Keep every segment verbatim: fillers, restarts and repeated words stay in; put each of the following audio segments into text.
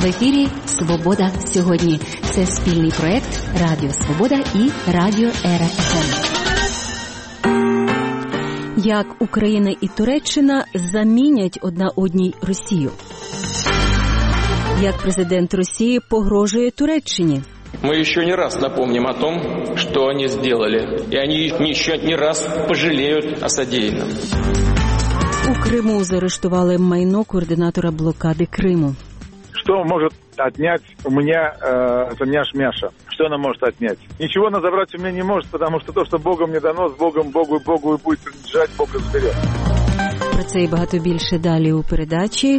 В ефірі «Свобода сьогодні». Це спільний проект Радіо Свобода і Радіо Ера еф ем. Як Україна і Туреччина замінять одна одній Росію? Як президент Росії погрожує Туреччині? Мы еще не раз напомним о том, что они сделали, и они еще не раз пожалеют о содеянном. У Криму заарештували майно координатора блокади Криму. Что может отнять у меня э, это няш-мяша? Что она может отнять? Ничего она забрать у меня не может, потому что то, что Богом не дано, с Богом, Богу и Богу и будет принадлежать, Бог разберет. Про це і багато більше далі у передачі.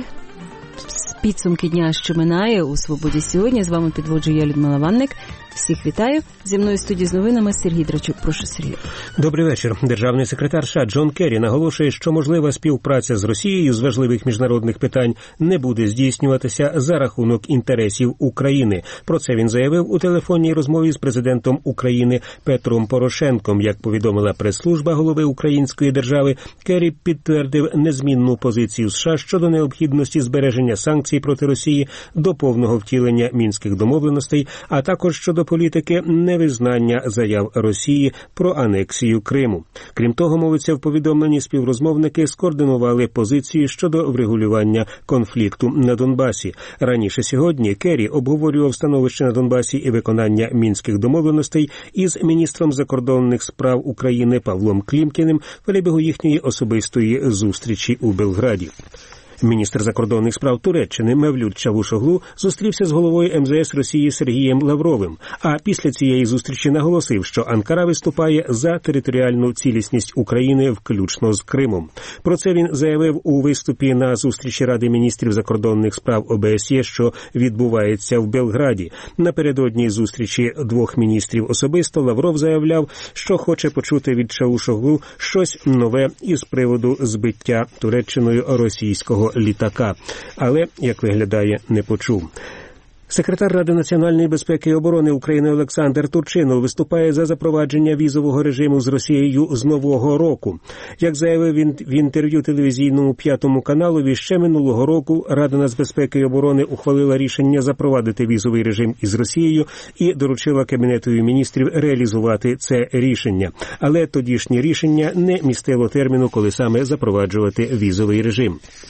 Підсумки дня, що минає у «Свободі сьогодні». З вами підводжу я, Людмила Ванник. Всіх вітаю. Зі мною в студії з новинами Сергій Драчук. Прошу, Сергій. Добрий вечір. Державний секретар США Джон Керрі наголошує, що можлива співпраця з Росією з важливих міжнародних питань не буде здійснюватися за рахунок інтересів України. Про це він заявив у телефонній розмові з президентом України Петром Порошенком. Як повідомила прес-служба голови української держави, Керрі підтвердив незмінну позицію США щодо необхідності збереження санкцій проти Росії до повного втілення Мінських домовленостей, а також щодо політики невизнання заяв Росії про анексію Криму. Крім того, мовиться в повідомленні, співрозмовники скоординували позиції щодо врегулювання конфлікту на Донбасі. Раніше сьогодні Керрі обговорював становище на Донбасі і виконання Мінських домовленостей із міністром закордонних справ України Павлом Клімкіним в перебігу їхньої особистої зустрічі у Белграді. Міністр закордонних справ Туреччини Мевлют Чавушоглу зустрівся з головою ем зе ес Росії Сергієм Лавровим, а після цієї зустрічі наголосив, що Анкара виступає за територіальну цілісність України, включно з Кримом. Про це він заявив у виступі на зустрічі Ради міністрів закордонних справ о бе ес є, що відбувається в Белграді. Напередодні зустрічі двох міністрів особисто Лавров заявляв, що хоче почути від Чавушоглу щось нове із приводу збиття Туреччиною російського літака, але, як виглядає, не почув. Секретар Ради національної безпеки і оборони України Олександр Турчинов виступає за запровадження візового режиму з Росією з нового року. Як заявив він в інтерв'ю телевізійному П'ятому каналові, ще минулого року Рада нацбезпеки і оборони ухвалила рішення запровадити візовий режим із Росією і доручила Кабінетові міністрів реалізувати це рішення. Але тодішнє рішення не містило терміну, коли саме запроваджувати візовий режим.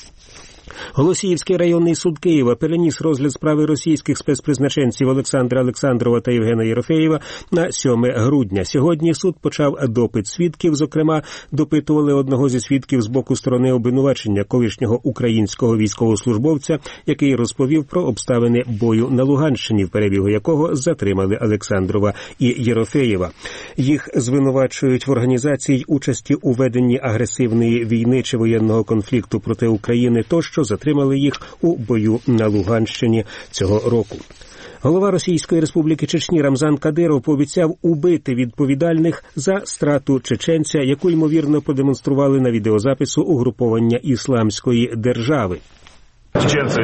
Голосіївський районний суд Києва переніс розгляд справи російських спецпризначенців Олександра Олександрова та Євгена Єрофеєва на сьоме грудня. Сьогодні суд почав допит свідків, зокрема, допитували одного зі свідків з боку сторони обвинувачення, колишнього українського військовослужбовця, який розповів про обставини бою на Луганщині, в перебігу якого затримали Олександрова і Єрофеєва. Їх звинувачують в організації участі у веденні агресивної війни чи воєнного конфлікту проти України, тощо затримали їх у бою на Луганщині цього року. Голова Російської Республіки Чечні Рамзан Кадиров пообіцяв убити відповідальних за страту чеченця, яку, ймовірно, продемонстрували на відеозапису угруповання Ісламської держави. Чеченці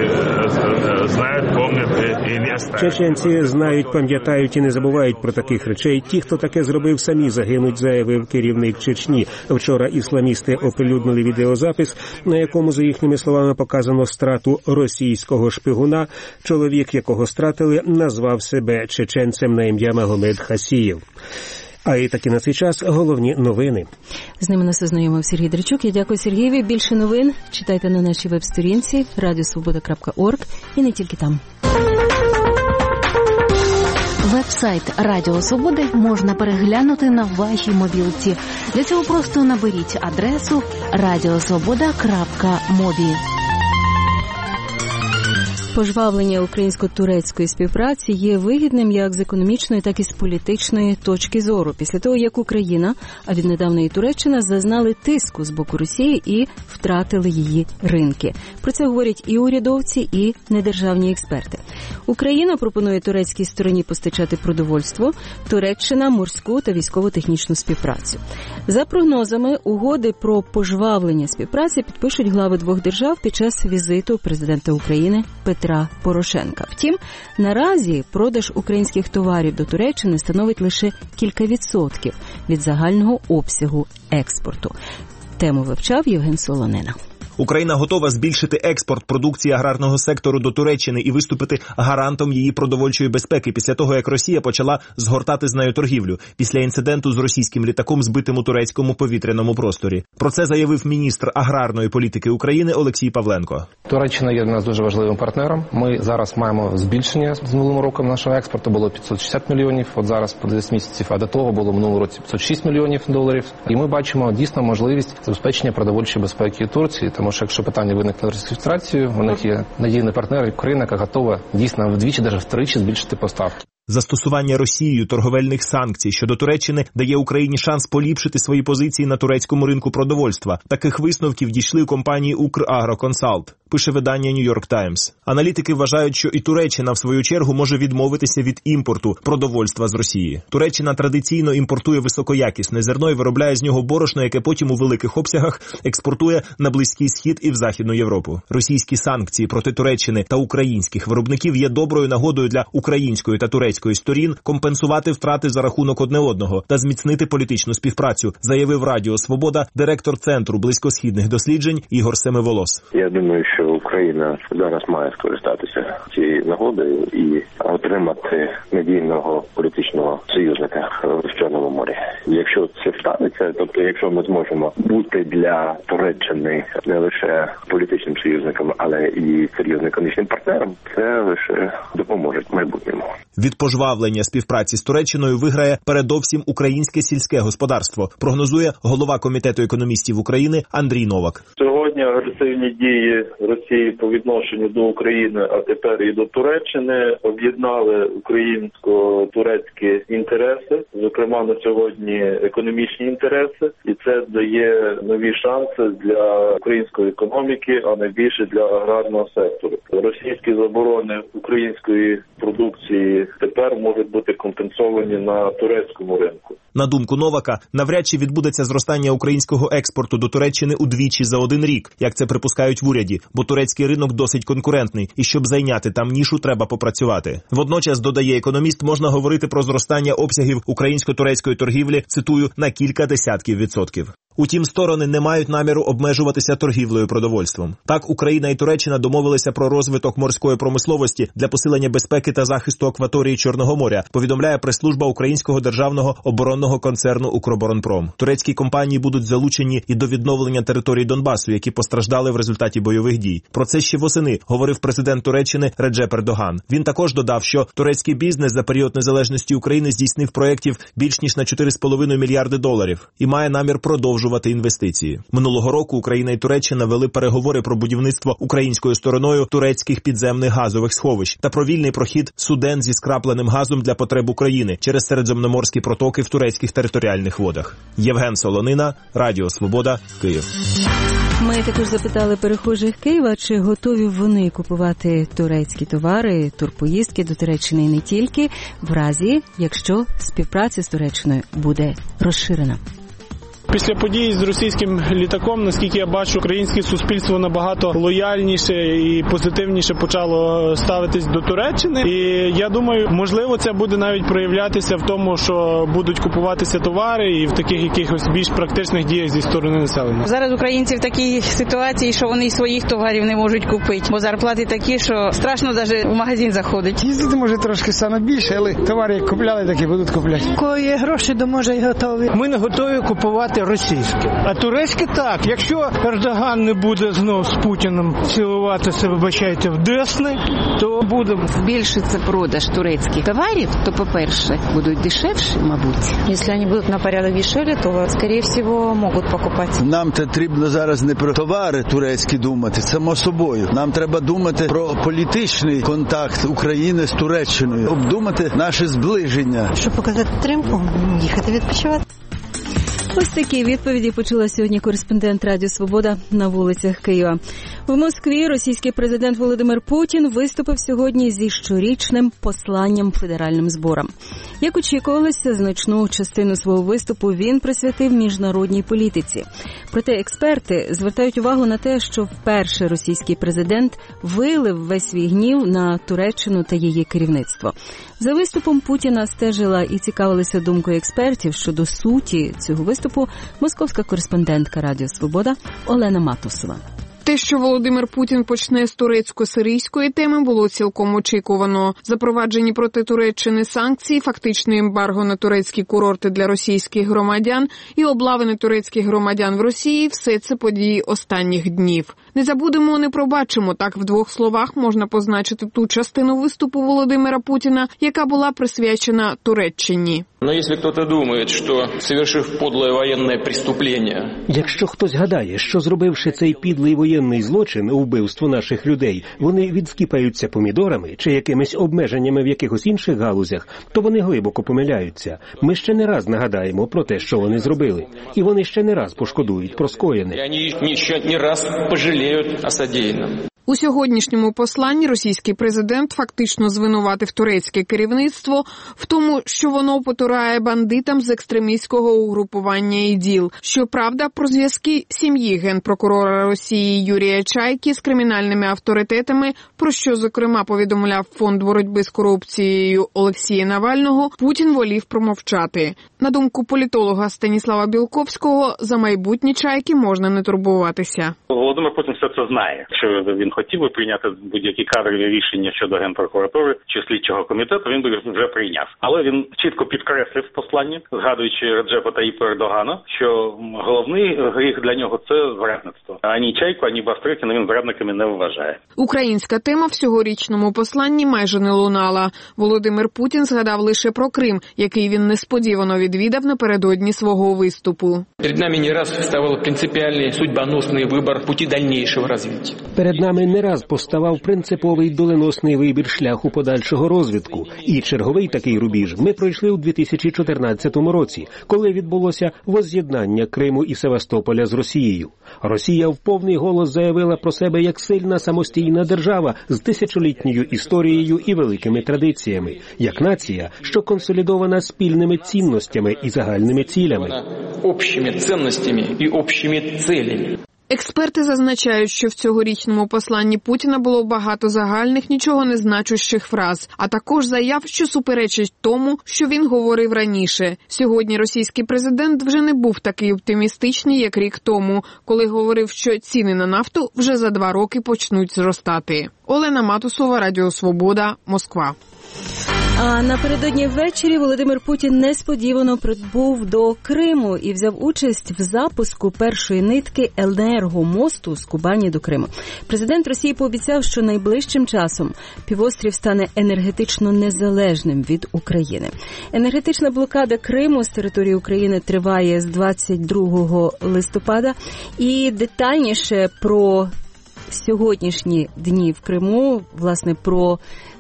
знають, пам'ятають і не оставлять. Чеченці знають, пам'ятають і не забувають про таких речей. Ті, хто таке зробив, самі загинуть, заявив керівник Чечні. Вчора ісламісти оприлюднили відеозапис, на якому, за їхніми словами, показано страту російського шпигуна. Чоловік, якого стратили, назвав себе чеченцем на ім'я Магомед Хасієв. А і таки на цей час головні новини. З ними нас ознайомив Сергій Драчук. Я дякую Сергієві. Більше новин читайте на нашій веб-сторінці радіо свобода крапка орг і не тільки там. Веб-сайт Радіо Свободи можна переглянути на вашій мобілці. Для цього просто наберіть адресу радіо свобода крапка мобі. Пожвавлення українсько-турецької співпраці є вигідним як з економічної, так і з політичної точки зору. Після того, як Україна, а віднедавна і Туреччина, зазнали тиску з боку Росії і втратили її ринки. Про це говорять і урядовці, і недержавні експерти. Україна пропонує турецькій стороні постачати продовольство, Туреччина – морську та військово-технічну співпрацю. За прогнозами, угоди про пожвавлення співпраці підпишуть глави двох держав під час візиту президента України Петра Порошенка. Втім, наразі продаж українських товарів до Туреччини становить лише кілька відсотків від загального обсягу експорту. Тему вивчав Євген Солонина. Україна готова збільшити експорт продукції аграрного сектору до Туреччини і виступити гарантом її продовольчої безпеки після того, як Росія почала згортати з нею торгівлю після інциденту з російським літаком, збитим у турецькому повітряному просторі. Про це заявив міністр аграрної політики України Олексій Павленко. Туреччина є для нас дуже важливим партнером. Ми зараз маємо збільшення з минулим роком нашого експорту, було п'ятсот шістдесят мільйонів, от зараз по десять місяців, а до того було в минулому році п'ятсот шість мільйонів доларів. І ми бачимо дійсно можливість забезпечення продовольчої безпеки Турції, тому що якщо питання виникне з Російською Федерацією, у них є надійний партнер Україна, яка готова дійсно вдвічі, навіть втричі збільшити поставки. Застосування Росією торговельних санкцій щодо Туреччини дає Україні шанс поліпшити свої позиції на турецькому ринку продовольства. Таких висновків дійшли у компанії «Украгроконсалт», пише видання «Нью-Йорк Таймс». Аналітики вважають, що і Туреччина, в свою чергу, може відмовитися від імпорту продовольства з Росії. Туреччина традиційно імпортує високоякісне зерно і виробляє з нього борошно, яке потім у великих обсягах експортує на Близький Схід і в Західну Європу. Російські санкції проти Туреччини та українських виробників є доброю нагодою для української та турецької сторін компенсувати втрати за рахунок одне одного та зміцнити політичну співпрацю, заявив Радіо Свобода директор Центру близькосхідних досліджень Ігор Семиволос. Я думаю, що Україна зараз має скористатися цією нагодою і отримати надійного політичного союзника в Чорному морі. Якщо це станеться, тобто якщо ми зможемо бути для Туреччини не лише політичним союзником, але і серйозним економічним партнером, це лише допоможе в майбутньому. Від пожвавлення співпраці з Туреччиною виграє передовсім українське сільське господарство, прогнозує голова Комітету економістів України Андрій Новак. Сьогодні агресивні дії Росії по відношенню до України, а тепер і до Туреччини, об'єднали українсько-турецькі інтереси, зокрема на сьогодні економічні інтереси, і це дає нові шанси для української економіки, а найбільше для аграрного сектору. Російські заборони української продукції тепер можуть бути компенсовані на турецькому ринку. На думку Новака, навряд чи відбудеться зростання українського експорту до Туреччини удвічі за один рік, як це припускають в уряді, бо турецький ринок досить конкурентний, і щоб зайняти там нішу, треба попрацювати. Водночас, додає економіст, можна говорити про зростання обсягів українсько-турецької торгівлі, цитую, на кілька десятків відсотків. Утім, сторони не мають наміру обмежуватися торгівлею продовольством. Так, Україна і Туреччина домовилися про розвиток морської промисловості для посилення безпеки та захисту акваторії Чорного моря, повідомляє прес-служба українського державного оборонного концерну «Укроборонпром». Турецькі компанії будуть залучені і до відновлення територій Донбасу, які постраждали в результаті бойових дій. Про це ще восени говорив президент Туреччини Реджеп Ердоган. Він також додав, що турецький бізнес за період незалежності України здійснив проєктів більш ніж на чотири з половиною мільярди доларів і має намір продовжувати інвестиції. Минулого року Україна і Туреччина вели переговори про будівництво українською стороною турецьких підземних газових сховищ та про вільний прохід суден зі скрапленим газом для потреб України через середземноморські протоки в турецьких територіальних водах. Євген Солонина, Радіо Свобода, Київ. Ми також запитали перехожих Києва, чи готові вони купувати турецькі товари, турпоїздки до Туреччини і не тільки, в разі, якщо співпраця з Туреччиною буде розширена. Після подій з російським літаком, наскільки я бачу, українське суспільство набагато лояльніше і позитивніше почало ставитись до Туреччини. І я думаю, можливо, це буде навіть проявлятися в тому, що будуть купуватися товари і в таких якихось більш практичних діях зі сторони населення. Зараз українці в такій ситуації, що вони своїх товарів не можуть купити, бо зарплати такі, що страшно навіть в магазин заходить. Їздити може трошки саме більше, але товари як купляли, так і будуть купляти. Коли є гроші, то може й готові. Ми не готові купувати російське. А турецьке так. Якщо Ердоган не буде знов з Путіним цілуватися, вибачайте, в десни, то буде. Збільшиться продаж турецьких товарів, то, по-перше, будуть дешевші, мабуть. Якщо вони будуть на порядок дешевле, то, скоріше всього, можуть покупати. Нам потрібно зараз не про товари турецькі думати, само собою. Нам треба думати про політичний контакт України з Туреччиною, обдумати наше зближення. Щоб показати підтримку, їхати відпочивати. Ось такі відповіді почула сьогодні кореспондент Радіо Свобода на вулицях Києва. В Москві російський президент Володимир Путін виступив сьогодні зі щорічним посланням федеральним зборам. Як очікувалося, значну частину свого виступу він присвятив міжнародній політиці. Проте експерти звертають увагу на те, що вперше російський президент вилив весь свій гнів на Туреччину та її керівництво. За виступом Путіна стежила і цікавилася думкою експертів щодо суті цього виступу московська кореспондентка Радіо Свобода Олена Матусова. Те, що Володимир Путін почне з турецько-сирійської теми, було цілком очікувано. Запроваджені проти Туреччини санкції, фактичне ембарго на турецькі курорти для російських громадян і облави турецьких громадян в Росії – все це події останніх днів. Не забудемо, не пробачимо. Так в двох словах можна позначити ту частину виступу Володимира Путіна, яка була присвячена Туреччині. Но если кто-то думает, что, совершив подлое военное преступление... Якщо хтось гадає, що зробивши цей підлий воєнний злочин у вбивству наших людей, вони відскіпаються помідорами чи якимись обмеженнями в якихось інших галузях, то вони глибоко помиляються. Ми ще не раз нагадаємо про те, що вони зробили. І вони ще не раз пошкодують про скоєне. І вони ще не раз пожаліють о содеянном. У сьогоднішньому посланні російський президент фактично звинуватив турецьке керівництво в тому, що воно потурає бандитам з екстремістського угрупування ІДІЛ. Щоправда, про зв'язки сім'ї генпрокурора Росії Юрія Чайки з кримінальними авторитетами, про що, зокрема, повідомляв Фонд боротьби з корупцією Олексія Навального, Путін волів промовчати. На думку політолога Станіслава Білковського, за майбутнє Чайки можна не турбуватися. Володимир Путін все це знає. Якщо він хотів би прийняти будь-які кадрові рішення щодо Генпрокуратури чи слідчого комітету, він би вже прийняв. Але він чітко підкреслив в посланні, згадуючи Реджепа Таїпа Ердогана, що головний гріх для нього – це зрадництво. Ані Чайку, ані Бастрикіна він зрадниками не вважає. Українська тема в цьогорічному посланні майже не лунала. Володимир Путін згадав лише про Крим, який він несподівано відвідав напередодні свого виступу. Перед нами не раз ставав принципіальний судьбоносний вибір путі дальнішого розвитку. Перед нами не раз поставав принциповий доленосний вибір шляху подальшого розвитку. І черговий такий рубіж ми пройшли у дві тисячі чотирнадцятому році, коли відбулося возз'єднання Криму і Севастополя з Росією. Росія в повний голос заявила про себе як сильна самостійна держава з тисячолітньою історією і великими традиціями, як нація, що консолідована спільними цінностями і загальними цілями. Общими цінностями і общими цілями. Експерти зазначають, що в цьогорічному посланні Путіна було багато загальних, нічого не значущих фраз, а також заяв, що суперечать тому, що він говорив раніше. Сьогодні російський президент вже не був такий оптимістичний, як рік тому, коли говорив, що ціни на нафту вже за два роки почнуть зростати. Олена Матусова, Радіо Свобода, Москва. А напередодні ввечері Володимир Путін несподівано прибув до Криму і взяв участь в запуску першої нитки енергомосту з Кубані до Криму. Президент Росії пообіцяв, що найближчим часом півострів стане енергетично незалежним від України. Енергетична блокада Криму з території України триває з двадцять другого листопада. І детальніше про сьогоднішні дні в Криму, власне, про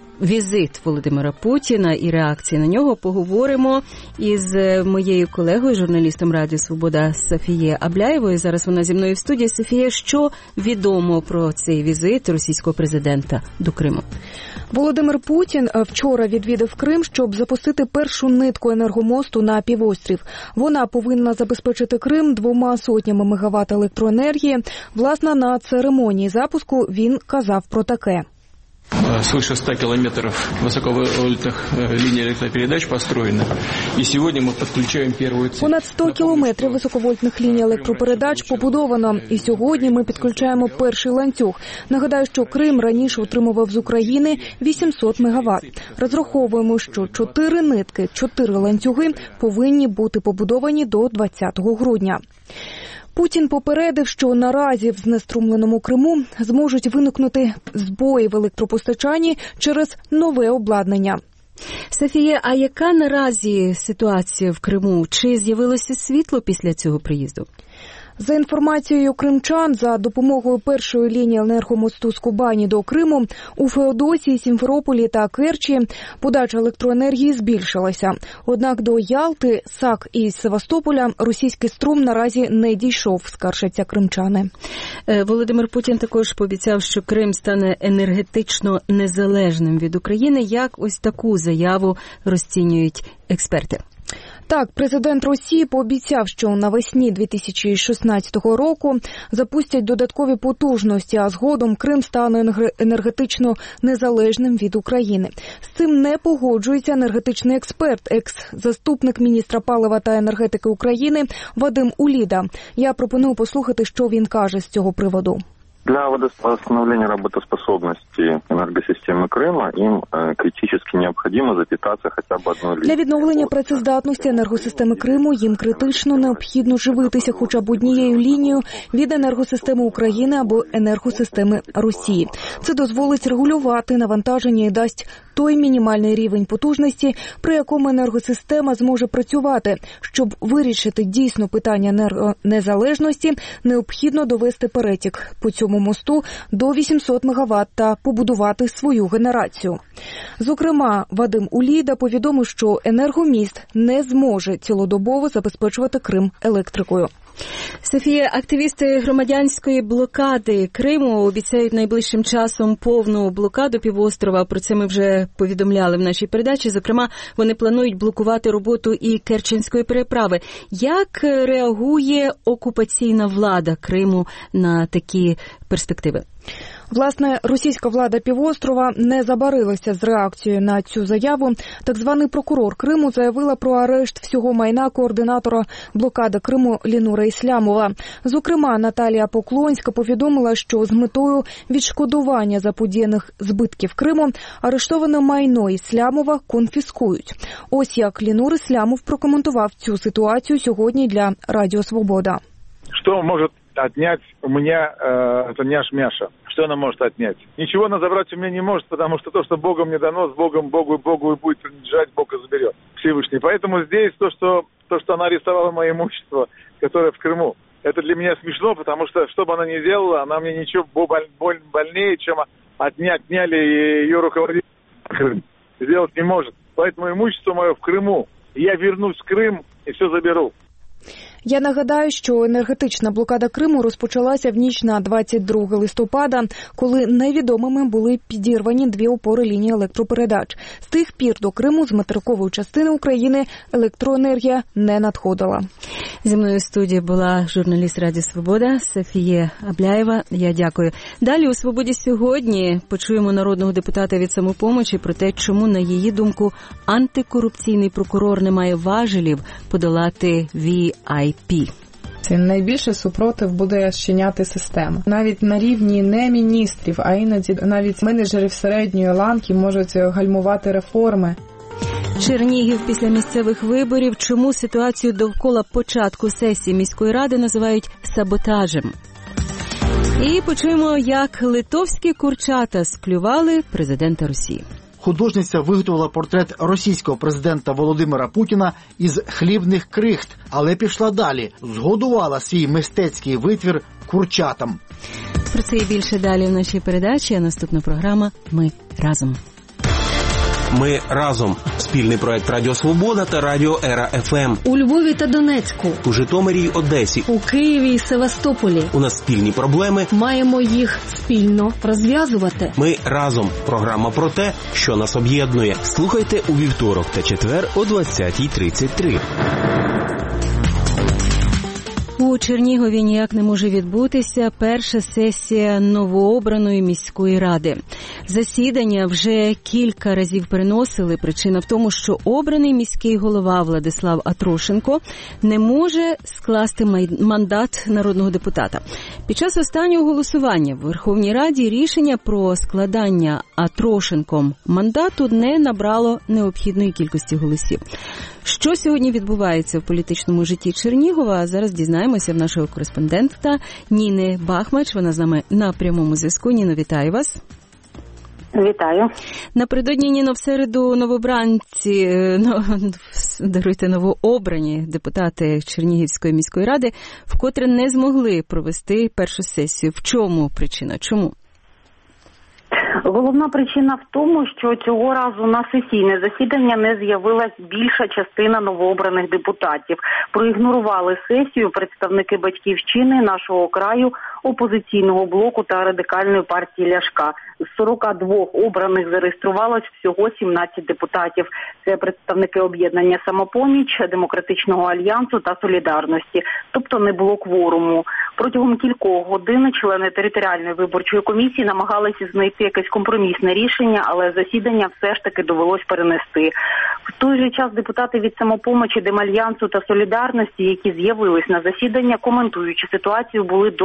візит Володимира Путіна і реакції на нього поговоримо із моєю колегою, журналістом Радіо Свобода Софією Абляєвою. Зараз вона зі мною в студії. Софія, що відомо про цей візит російського президента до Криму? Володимир Путін вчора відвідав Крим, щоб запустити першу нитку енергомосту на півострів. Вона повинна забезпечити Крим двома сотнями мегаватт електроенергії. Власне, на церемонії запуску він казав про таке. Свыше ста километров высоковольтных линий электропередач построено. И сегодня мы подключаем первую цепь. Понад сто кілометрів високовольтних ліній електропередач побудовано. І сьогодні ми підключаємо перший ланцюг. Нагадаю, що Крим раніше отримував з України вісімсот мегаватт. Розраховуємо, що чотири нитки, чотири ланцюги повинні бути побудовані до двадцятого грудня. Путін попередив, що наразі в знеструмленому Криму зможуть виникнути збої в електропостачанні через нове обладнання. Софія, а яка наразі ситуація в Криму? Чи з'явилося світло після цього приїзду? За інформацією кримчан, за допомогою першої лінії енергомосту з Кубані до Криму, у Феодосії, Сімферополі та Керчі подача електроенергії збільшилася. Однак до Ялти, САК і Севастополя російський струм наразі не дійшов, скаржаться кримчани. Володимир Путін також пообіцяв, що Крим стане енергетично незалежним від України. Як ось таку заяву розцінюють експерти? Так, президент Росії пообіцяв, що навесні дві тисячі шістнадцятого року запустять додаткові потужності, а згодом Крим стане енергетично незалежним від України. З цим не погоджується енергетичний експерт, екс-заступник міністра палива та енергетики України Вадим Уліда. Я пропоную послухати, що він каже з цього приводу. Для восстановления работоспособности энергосистемы Крыма им критически необходимо запитаться хотя бы одной линией. Для відновлення працездатності енергосистеми Криму їм критично необхідно живитися хоча б однією лінією від енергосистеми України або енергосистеми Росії. Це дозволить регулювати навантаження і дасть той мінімальний рівень потужності, при якому енергосистема зможе працювати. Щоб вирішити дійсно питання енергонезалежності, необхідно довести перетік по цьому мосту до вісімсот мегаватт та побудувати свою генерацію. Зокрема, Вадим Улійда повідомив, що енергоміст не зможе цілодобово забезпечувати Крим електрикою. Софія, активісти громадянської блокади Криму обіцяють найближчим часом повну блокаду півострова. Про це ми вже повідомляли в нашій передачі. Зокрема, вони планують блокувати роботу і Керченської переправи. Як реагує окупаційна влада Криму на такі перспективи? Власне, російська влада півострова не забарилася з реакцією на цю заяву. Так званий прокурор Криму заявила про арешт всього майна координатора блокади Криму Лінура Іслямова. Зокрема, Наталія Поклонська повідомила, що з метою відшкодування заподіяних збитків Криму арештоване майно Іслямова конфіскують. Ось як Лінур Іслямов прокоментував цю ситуацію сьогодні для Радіо Свобода. Що може отнять у меня э, это няш-мяша? Что она может отнять? Ничего она забрать у меня не может, потому что то, что Богом не дано, с Богом Богу и Богу и будет принадлежать, Бог и заберет. Всевышний. Поэтому здесь то, что, то, что она арестовала мое имущество, которое в Крыму, это для меня смешно, потому что, что бы она ни делала, она мне ничего боль, больнее, чем отнять, отняли ее руководитель Крым. Сделать не может. Поэтому имущество мое в Крыму. Я вернусь в Крым и все заберу. Я нагадаю, що енергетична блокада Криму розпочалася в ніч на двадцять друге листопада, коли невідомими були підірвані дві опори лінії електропередач. З тих пір до Криму з материкової частини України електроенергія не надходила. Зі мною в студії була журналіст Радіо Свобода Софія Абляєва. Я дякую. Далі у «Свободі сьогодні» почуємо народного депутата від «Самопомочі» про те, чому, на її думку, антикорупційний прокурор не має важелів подолати ві ай пі. Це найбільше супротив буде щиняти система. Навіть на рівні не міністрів, а іноді навіть менеджерів середньої ланки можуть гальмувати реформи. Чернігів після місцевих виборів. Чому ситуацію довкола початку сесії міської ради називають саботажем? І почуємо, як литовські курчата склювали президента Росії. Художниця виготовила портрет російського президента Володимира Путіна із хлібних крихт, але пішла далі. Згодувала свій мистецький витвір курчатам. Про це і більше далі в нашій передачі. А наступна програма «Ми разом». Ми разом. Спільний проект Радіо Свобода та Радіо Ера еф ем. У Львові та Донецьку. У Житомирі й Одесі. У Києві і Севастополі. У нас спільні проблеми. Маємо їх спільно розв'язувати. Ми разом. Програма про те, що нас об'єднує. Слухайте у вівторок та четвер о двадцятій тридцять три. У Чернігові ніяк не може відбутися перша сесія новообраної міської ради. Засідання вже кілька разів переносили. Причина в тому, що обраний міський голова Владислав Атрошенко не може скласти мандат народного депутата. Під час останнього голосування в Верховній Раді рішення про складання Атрошенком мандату не набрало необхідної кількості голосів. Що сьогодні відбувається в політичному житті Чернігова, зараз дізнаємося в нашого кореспондента Ніни Бахмач. Вона з нами на прямому зв'язку. Ніно, вітаю вас. Вітаю. Напередодні, Ніно, в середу новобранці, ну, даруйте, новообрані депутати Чернігівської міської ради вкотре не змогли провести першу сесію. В чому причина? Чому? Головна причина в тому, що цього разу на сесійне засідання не з'явилась більша частина новообраних депутатів. Проігнорували сесію представники «Батьківщини», нашого краю, опозиційного блоку та радикальної партії Ляшка. З сорока двох обраних зареєструвалось всього сімнадцять депутатів. Це представники об'єднання «Самопоміч», Демократичного альянсу та Солідарності. Тобто не було кворуму. Протягом кількох годин члени територіальної виборчої комісії намагалися знайти якесь компромісне рішення, але засідання все ж таки довелось перенести. В той же час депутати від «Самопомочі», Демальянсу та Солідарності, які з'явились на засідання, коментуючи ситуацію, були досить категоричні.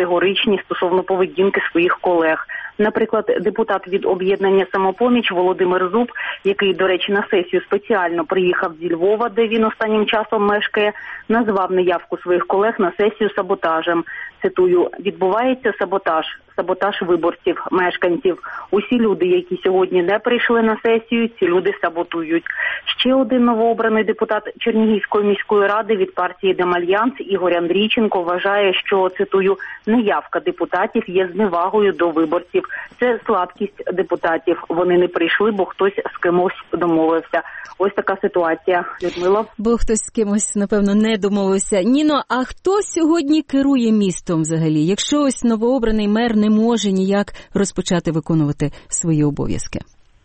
категоричні стосовно поведінки своїх колег. Наприклад, депутат від об'єднання «Самопоміч» Володимир Зуб, який, до речі, на сесію спеціально приїхав зі Львова, де він останнім часом мешкає, назвав неявку своїх колег на сесію саботажем. Цитую, «Відбувається саботаж, саботаж виборців, мешканців. Усі люди, які сьогодні не прийшли на сесію, ці люди саботують». Ще один новообраний депутат Чернігівської міської ради від партії «Демальянс» Ігор Андрійченко вважає, що, цитую, «неявка депутатів є зневагою до виборців. Це слабкість депутатів. Вони не прийшли, бо хтось з кимось домовився». Ось така ситуація, Людмило. Бо хтось з кимось, напевно, не домовився. Ніно, а хто сьогодні керує містом взагалі? Якщо ось новообраний мер не може ніяк розпочати виконувати свої обов'язки?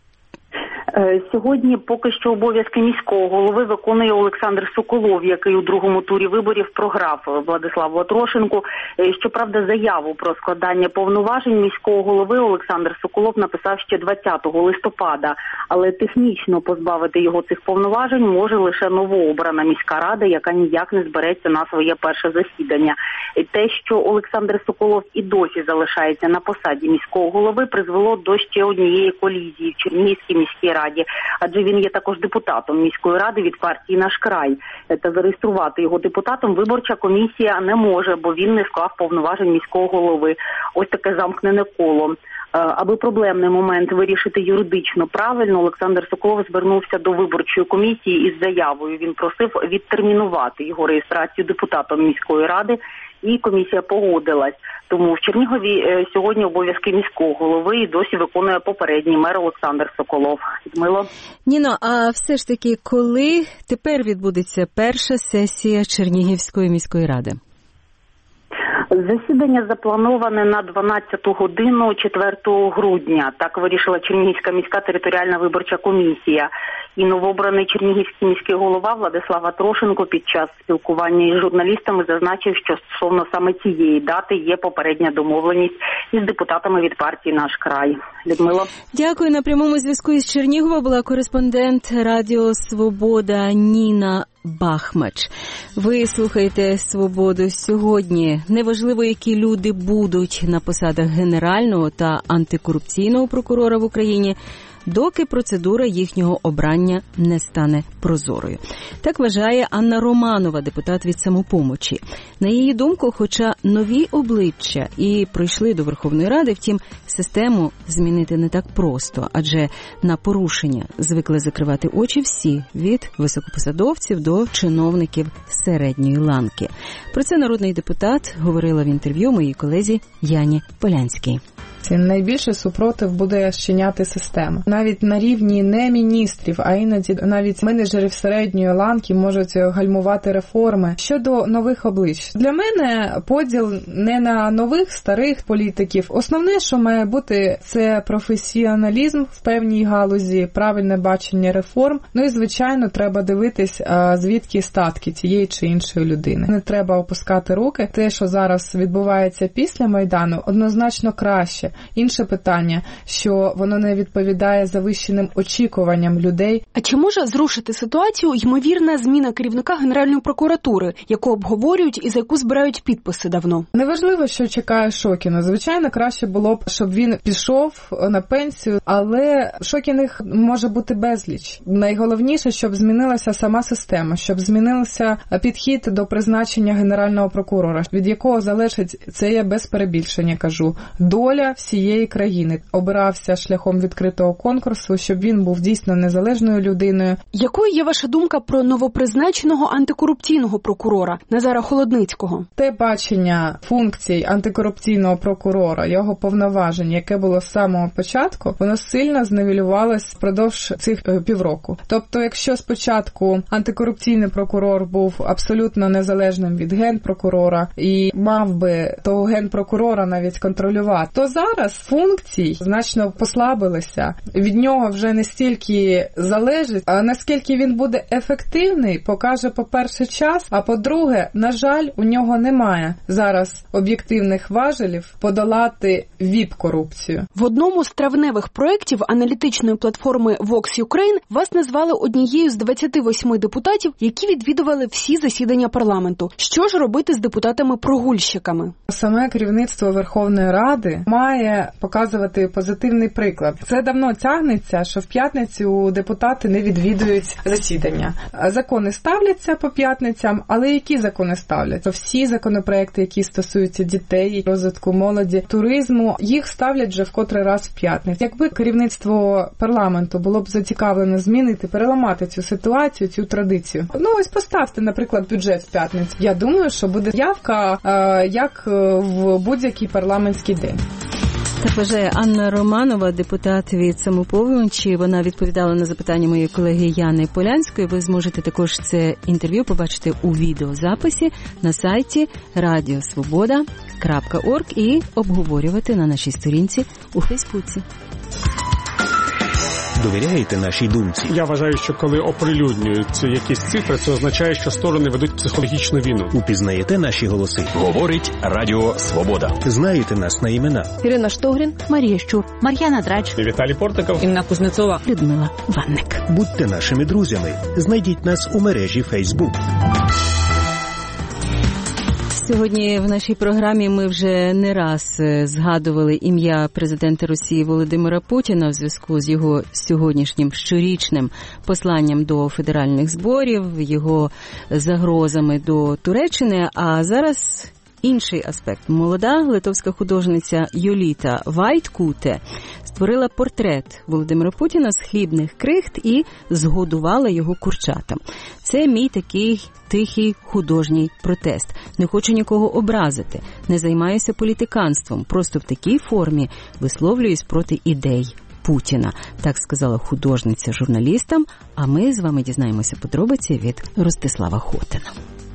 Сьогодні поки що обов'язки міського голови виконує Олександр Соколов, який у другому турі виборів програв Владиславу Атрошенку. Щоправда, заяву про складання повноважень міського голови Олександр Соколов написав ще двадцятого листопада, але технічно позбавити його цих повноважень може лише новообрана міська рада, яка ніяк не збереться на своє перше засідання. Те, що Олександр Соколов і досі залишається на посаді міського голови, призвело до ще однієї колізії в Чернігівській міській раді. Адже він є також депутатом міської ради від партії «Наш край». Та зареєструвати його депутатом виборча комісія не може, бо він не склав повноважень міського голови. Ось таке замкнене коло. Аби проблемний момент вирішити юридично правильно, Олександр Соколов звернувся до виборчої комісії із заявою. Він просив відтермінувати його реєстрацію депутатом міської ради, і комісія погодилась. Тому в Чернігові сьогодні обов'язки міського голови і досі виконує попередній мер Олександр Соколов. Людмило. Ніно, а все ж таки, коли тепер відбудеться перша сесія Чернігівської міської ради? Засідання заплановане на дванадцяту годину четвертого грудня. Так вирішила Чернігівська міська територіальна виборча комісія. І новообраний чернігівський міський голова Владислав Атрошенко під час спілкування із журналістами зазначив, що стосовно саме цієї дати є попередня домовленість із депутатами від партії «Наш край». Людмило. Дякую. На прямому зв'язку із Чернігова була кореспондент Радіо Свобода Ніна Бахмач. Ви слухаєте «Свободу» сьогодні. Неважливо, які люди будуть на посадах генерального та антикорупційного прокурора в Україні, доки процедура їхнього обрання не стане прозорою. Так вважає Анна Романова, депутат від «Самопомочі». На її думку, хоча нові обличчя і прийшли до Верховної Ради, втім, систему змінити не так просто, адже на порушення звикли закривати очі всі, від високопосадовців до чиновників середньої ланки. Про це народний депутат говорила в інтерв'ю моїй колезі Яні Полянській. Найбільше супротив буде щиняти система. Навіть на рівні не міністрів, а іноді навіть менеджерів середньої ланки можуть гальмувати реформи щодо нових облич. Для мене поділ не на нових, старих політиків. Основне, що має бути, це професіоналізм в певній галузі, правильне бачення реформ. Ну і, звичайно, треба дивитись, звідки статки тієї чи іншої людини. Не треба опускати руки. Те, що зараз відбувається після Майдану, однозначно краще. Інше питання, що воно не відповідає завищеним очікуванням людей. А чи може зрушити ситуацію ймовірна зміна керівника Генеральної прокуратури, яку обговорюють і за яку збирають підписи давно? Неважливо, що чекає Шокіна. Звичайно, краще було б, щоб він пішов на пенсію, але Шокіних може бути безліч. Найголовніше, щоб змінилася сама система, щоб змінився підхід до призначення Генерального прокурора, від якого залежить, це я без перебільшення кажу, доля всієї країни. Обирався шляхом відкритого конкурсу, щоб він був дійсно незалежною людиною. Якою є ваша думка про новопризначеного антикорупційного прокурора Назара Холодницького? Те бачення функцій антикорупційного прокурора, його повноважень, яке було з самого початку, воно сильно зневелювалось впродовж цих півроку. Тобто, якщо спочатку антикорупційний прокурор був абсолютно незалежним від генпрокурора і мав би того генпрокурора навіть контролювати, то зараз зараз функцій значно послабилися. Від нього вже не стільки залежить, а наскільки він буде ефективний, покаже, по-перше, час, а по-друге, на жаль, у нього немає зараз об'єктивних важелів подолати віп-корупцію. В одному з травневих проєктів аналітичної платформи Vox Ukraine вас назвали однією з двадцяти восьми депутатів, які відвідували всі засідання парламенту. Що ж робити з депутатами-прогульщиками? Саме керівництво Верховної Ради має показувати позитивний приклад. Це давно тягнеться, що в п'ятницю депутати не відвідують засідання. Закони ставляться по п'ятницям, але які закони ставляться? Всі законопроекти, які стосуються дітей, розвитку молоді, туризму, їх ставлять вже в котрий раз в п'ятницю. Якби керівництво парламенту було б зацікавлено змінити, переламати цю ситуацію, цю традицію. Ну ось поставте, наприклад, бюджет в п'ятницю. Я думаю, що буде явка, як в будь-який парламентський день. Так вважає Анна Романова, депутат від «Самопомочі». Вона відповідала на запитання моєї колеги Яни Полянської. Ви зможете також це інтерв'ю побачити у відеозаписі на сайті радіо свобода крапка орг і обговорювати на нашій сторінці у Фейсбуці. Довіряєте нашій думці? Я вважаю, що коли оприлюднюють якісь цифри, це означає, що сторони ведуть психологічну війну. Упізнаєте наші голоси? Говорить Радіо Свобода. Знаєте нас на імена? Ірина Штогрін, Марія Щур, Мар'яна Драч, Віталій Портиков, Інна Кузнецова, Людмила Ванник. Будьте нашими друзями. Знайдіть нас у мережі Facebook. Сьогодні в нашій програмі ми вже не раз згадували ім'я президента Росії Володимира Путіна в зв'язку з його сьогоднішнім щорічним посланням до федеральних зборів, його загрозами до Туреччини, а зараз інший аспект. Молода литовська художниця Йоліта Вайткуте створила портрет Володимира Путіна з хлібних крихт і згодувала його курчатам. Це мій такий тихий художній протест. Не хочу нікого образити, не займаюся політиканством, просто в такій формі висловлююсь проти ідей Путіна. Так сказала художниця журналістам, а ми з вами дізнаємося подробиці від Ростислава Хотина.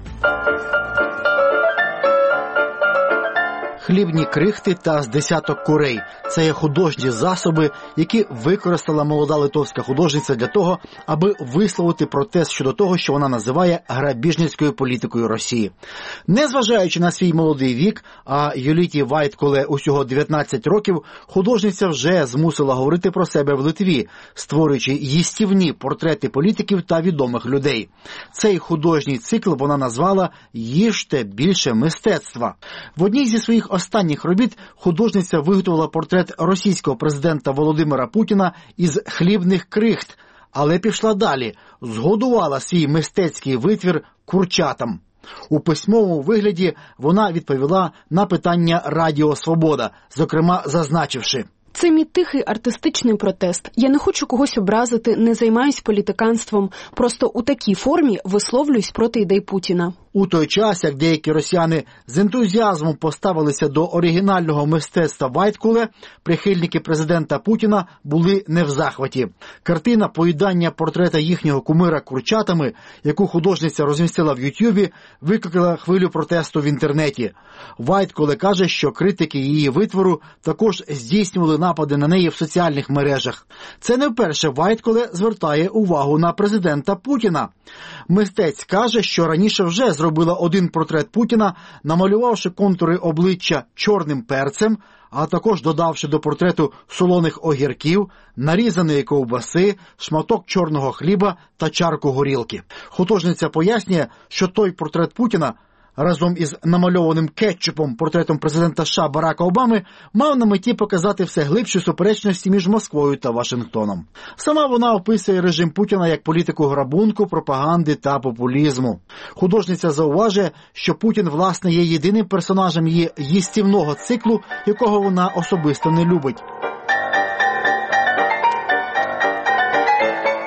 Хлібні крихти та з десяток курей – це є художні засоби, які використала молода литовська художниця для того, аби висловити протест щодо того, що вона називає грабіжницькою політикою Росії. Незважаючи на свій молодий вік, а Йоліті Вайткуле усього дев'ятнадцять років, художниця вже змусила говорити про себе в Литві, створюючи їстівні портрети політиків та відомих людей. Цей художній цикл вона назвала «Їжте більше мистецтва». В одній зі своїх останніх робіт художниця виготовила портрет російського президента Володимира Путіна із хлібних крихт, але пішла далі, згодувала свій мистецький витвір курчатам. У письмовому вигляді вона відповіла на питання Радіо Свобода, зокрема зазначивши: Це мій тихий артистичний протест. Я не хочу когось образити, не займаюсь політиканством. Просто у такій формі висловлююсь проти ідей Путіна. У той час, як деякі росіяни з ентузіазмом поставилися до оригінального мистецтва Вайткуле, прихильники президента Путіна були не в захваті. Картина поїдання портрета їхнього кумира курчатами, яку художниця розмістила в Ютубі, викликала хвилю протесту в інтернеті. Вайткуле каже, що критики її витвору також здійснювали напади на неї в соціальних мережах. Це не вперше Вайткуле звертає увагу на президента Путіна. Мистець каже, що раніше вже зробила один портрет Путіна, намалювавши контури обличчя чорним перцем, а також додавши до портрету солоних огірків, нарізаної ковбаси, шматок чорного хліба та чарку горілки. Художниця пояснює, що той портрет Путіна разом із намальованим кетчупом портретом президента США Барака Обами мав на меті показати все глибші суперечності між Москвою та Вашингтоном. Сама вона описує режим Путіна як політику грабунку, пропаганди та популізму. Художниця зауважує, що Путін, власне, є єдиним персонажем її їстівного циклу, якого вона особисто не любить. В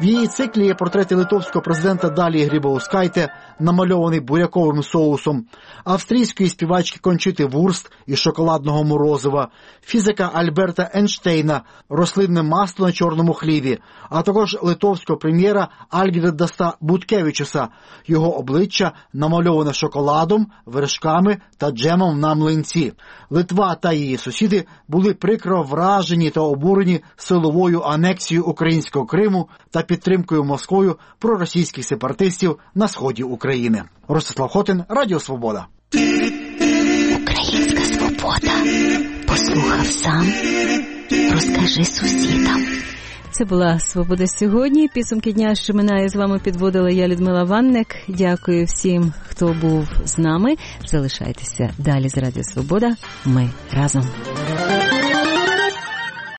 її циклі є портрети литовського президента Далії Грибаускайте, намальований буряковим соусом, австрійської співачки Кончити Вурст із шоколадного морозива, фізика Альберта Ейнштейна, рослинне масло на чорному хлібі, а також литовського прем'єра Альгірдаса Буткевичуса. Його обличчя намальоване шоколадом, вершками та джемом на млинці. Литва та її сусіди були прикро вражені та обурені силовою анексією українського Криму та підтримкою Москвою проросійських сепаратистів на сході України. Ростислав Хотин, Радіо Свобода. Українська свобода. Послухав сам, розкажи сусідам. Це була «Свобода сьогодні». Підсумки дня, що минає, з вами підводила я, Людмила Ванник. Дякую всім, хто був з нами. Залишайтеся далі з Радіо Свобода. Ми разом.